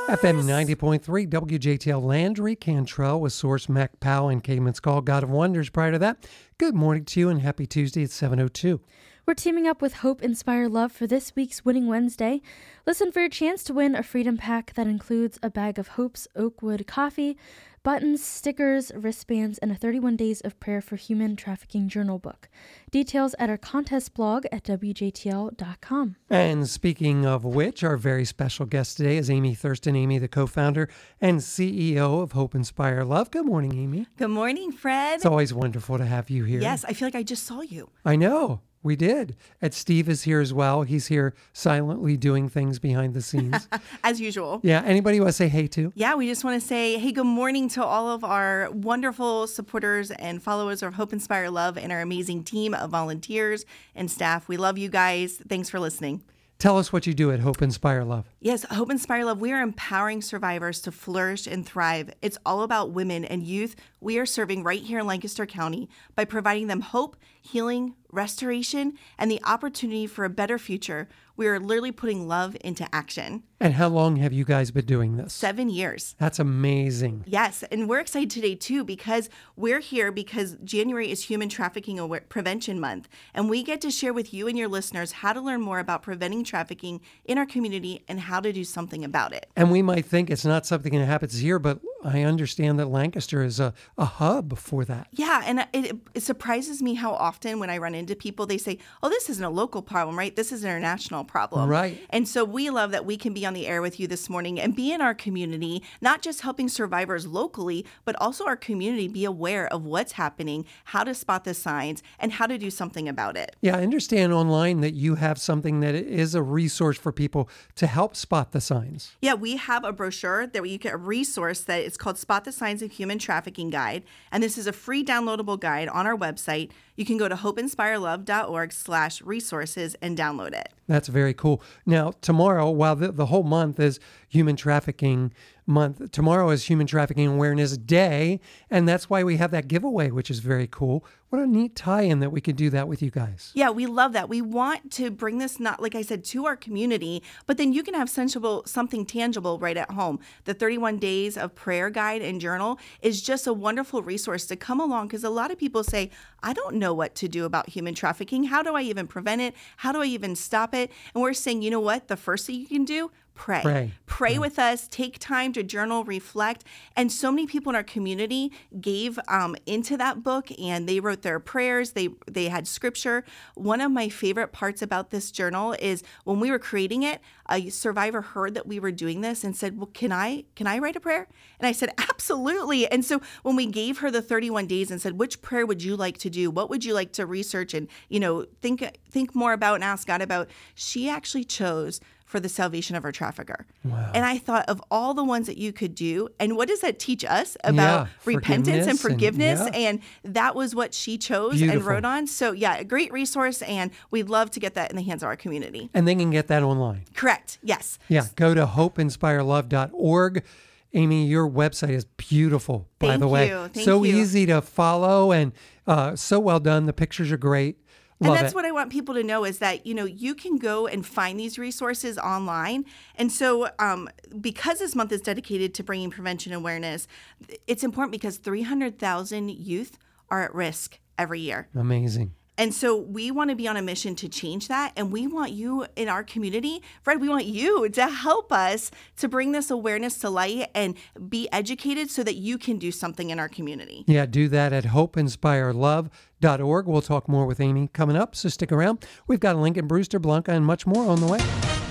FM 90.3, WJTL Landry, Cantrell with Source, Mac Powell, and Cademan's Call, God of Wonders. Prior to that, good morning to you and happy Tuesday at 7:02. We're teaming up with Hope Inspire Love for this week's Winning Wednesday. Listen for your chance to win a Freedom Pack that includes a bag of Hope's Oakwood coffee, buttons, stickers, wristbands, and a 31 Days of Prayer for Human Trafficking journal book. Details at our contest blog at WJTL.com. And speaking of which, our very special guest today is Amy Thurston. Amy, the co-founder and CEO of Hope Inspire Love. Good morning, Amy. Good morning, Fred. It's always wonderful to have you here. Yes, I feel like I just saw you. I know. We did. And Steve is here as well. He's here silently doing things behind the scenes. As usual. Yeah. Anybody you want to say hey to? Yeah, we just want to say, hey, good morning to all of our wonderful supporters and followers of Hope Inspire Love and our amazing team of volunteers and staff. We love you guys. Thanks for listening. Tell us what you do at Hope Inspire Love. Yes, Hope Inspire Love, we are empowering survivors to flourish and thrive. It's all about women and youth we are serving right here in Lancaster County by providing them hope, healing, restoration, and the opportunity for a better future. We are literally putting love into action. And how long have you guys been doing this? 7 years. That's amazing. Yes, and we're excited today too because we're here because January is Human Trafficking Prevention Month, and we get to share with you and your listeners how to learn more about preventing trafficking in our community and how to do something about it. And we might think it's not something that happens here, but I understand that Lancaster is a hub for that. Yeah, and it surprises me how often when I run into people, they say, oh, this isn't a local problem, right? This is an international problem. Right. And so we love that we can be on the air with you this morning and be in our community, not just helping survivors locally, but also our community be aware of what's happening, how to spot the signs, and how to do something about it. Yeah, I understand online that you have something that is a resource for people to help spot the signs. Yeah, we have a brochure that you get a resource that it's called Spot the Signs of Human Trafficking Guide. And this is a free downloadable guide on our website. You can go to hopeinspirelove.org/resources and download it. That's very cool. Now, tomorrow, while the whole month is Human Trafficking Month, tomorrow is Human Trafficking Awareness Day, and that's why we have that giveaway, which is very cool. What a neat tie-in that we could do that with you guys. Yeah, we love that. We want to bring this, not like I said, to our community, but then you can have something tangible right at home. The 31 Days of Prayer Guide and Journal is just a wonderful resource to come along because a lot of people say, I don't know what to do about human trafficking. How do I even prevent it? How do I even stop it? And we're saying, you know what? The first thing you can do, Pray with us, take time to journal, reflect. And so many people in our community gave into that book and they wrote their prayers. They had scripture. One of my favorite parts about this journal is when we were creating it, a survivor heard that we were doing this and said, well, can I write a prayer? And I said, absolutely. And so when we gave her the 31 days and said, which prayer would you like to do? What would you like to research and, think more about and ask God about? She actually chose for the salvation of our trafficker. Wow. And I thought of all the ones that you could do. And what does that teach us about repentance and forgiveness? And that was what she chose and wrote on. So yeah, a great resource. And we'd love to get that in the hands of our community. And they can get that online. Correct. Yes. Yeah. Go to hopeinspirelove.org. Amy, your website is beautiful, by the way. Thank so you. Easy to follow and so well done. The pictures are great. And that's what I want people to know is that, you can go and find these resources online. And so because this month is dedicated to bringing prevention awareness, it's important because 300,000 youth are at risk every year. Amazing. And so we want to be on a mission to change that. And we want you in our community, Fred, we want you to help us to bring this awareness to light and be educated so that you can do something in our community. Yeah, do that at hopeinspirelove.org. We'll talk more with Amy coming up, so stick around. We've got Lincoln Brewster, Blanca, and much more on the way.